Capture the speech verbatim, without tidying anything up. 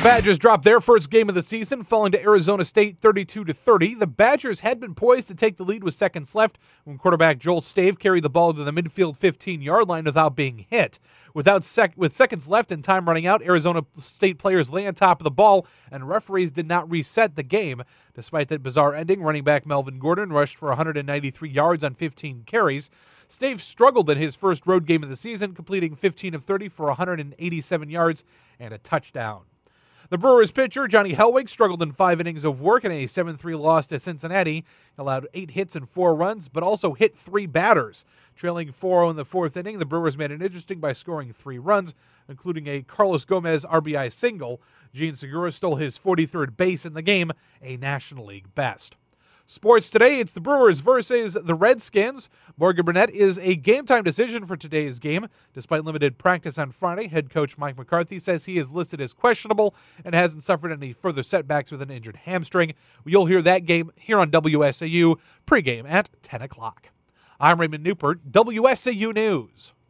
Badgers dropped their first game of the season, falling to Arizona State thirty-two to thirty. The Badgers had been poised to take the lead with seconds left when quarterback Joel Stave carried the ball to the midfield fifteen-yard line without being hit. Without sec- with seconds left and time running out, Arizona State players lay on top of the ball, and referees did not reset the game. Despite that bizarre ending, running back Melvin Gordon rushed for one hundred ninety-three yards on fifteen carries. Stave struggled in his first road game of the season, completing fifteen of thirty for one hundred eighty-seven yards and a touchdown. The Brewers pitcher, Johnny Helwig, struggled in five innings of work in a seven three loss to Cincinnati. He allowed eight hits and four runs, but also hit three batters. Trailing four oh in the fourth inning, the Brewers made it interesting by scoring three runs, including a Carlos Gomez R B I single. Gene Segura stole his forty-third base in the game, a National League best. Sports today, it's the Brewers versus the Redskins. Morgan Burnett is a game-time decision for today's game. Despite limited practice on Friday, head coach Mike McCarthy says he is listed as questionable and hasn't suffered any further setbacks with an injured hamstring. You'll hear that game here on W S A U pregame at ten o'clock. I'm Raymond Newport, W S A U News.